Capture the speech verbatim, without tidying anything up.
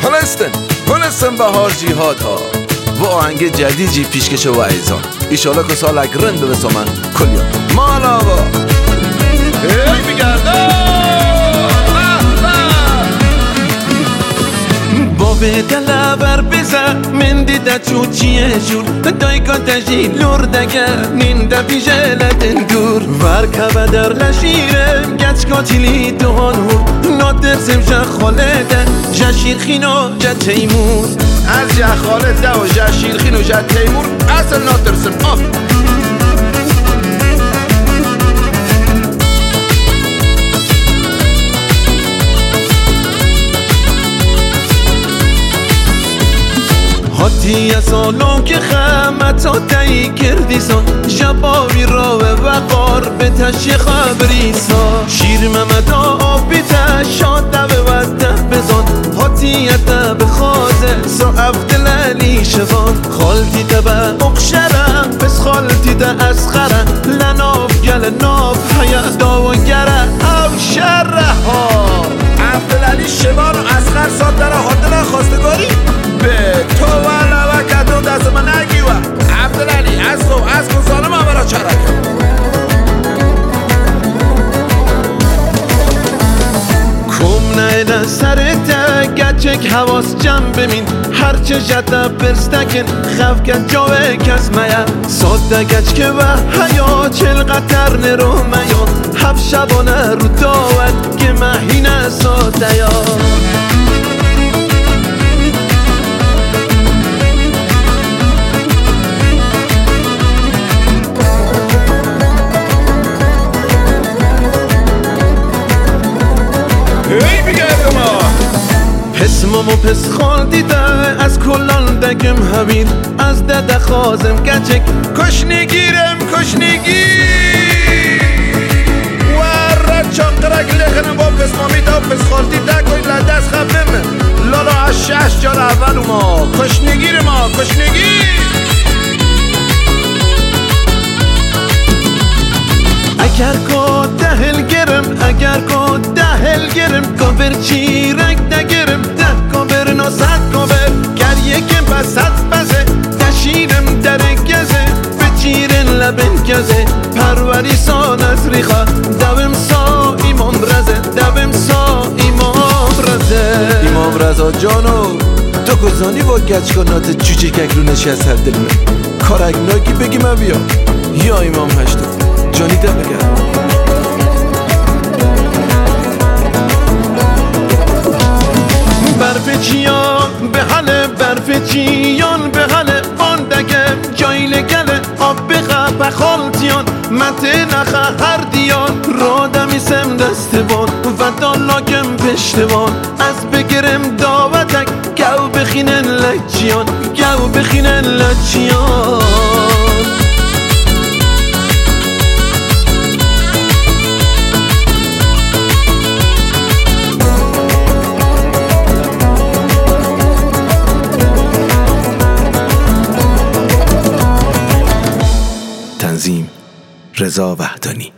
هلستن هلستن بهار جیهاد ها و آهنگ جدیدی پیشکش و ایزان ایشالا که سال اگرن به بسامن کلیا مال آقا ای بگردم به دلبر بزن من دیده چوچیه جور دایگا تجی لردگر نینده بیجه لدن دور ورکه در لشیرم گچ کاتیلی دهانور نادر سمجه خالده جه شیرخین و جه تیمور از جه خالده و جه شیرخین و جه تیمور اصل نادر سم آف هاتی سالون که خمتا تایی کردی سا جباوی را و وقار به تشی خبری سا شیر ممدا آبی تا شاده و وده بزان هاتی تا بخوازه سا افدلالی شفان خالتی تا با اقشره بس خالتی تا اسخره لناف گل ناف حیات داوگره او شره ها افدلالی شفان و اسخر ساد داره هاتنا خواستگاری به تو والا و کدوم دست من نگیوه عبدالعلی از تو از کن سالم هم برا چرک کم نیده سرته گچک حواس جمع بمین هرچه جده برستکن خف گد جاوه کس میا ساده گچ که و حیا چل قطر نرو میا هف شبانه رو داود که مهینه ساده یا اسممو پس خال دیده از کلان دگم همین از دده خوازم گچک کش نگیرم کش نگیر ور چاقرک لخنم با پس مامی دا پس خال دیده کوی لدست خبمه لالا از شش جال اول ما کش نگیر ما کش نگیر اگر کو دهل گرم اگر کو دهل گرم کبر چیرک دگرم ده کبر نصد کبر گریه که بسد بزه تشیرم در گزه بچیرن لبن گزه پروری سان از ریخا دوم سا ایمام رزه دوم سا ایمام رزه ایمام رزا جانو تو گزانی با گچ کنات چوچه کک رو نشست هر دل من کارگناکی بگی من بیا یا ایمام هشتو جانی ده بگرد برف چیان به حله برف چیان به حله باندگه جایل گله آب بخه پخالتیان مته نخه هر دیان را دمیسم دستبان و دالاکم پشتوان از بگرم داوتک گو بخینن لچیان گو بخینن لچیان تنظیم رضا وحدانی.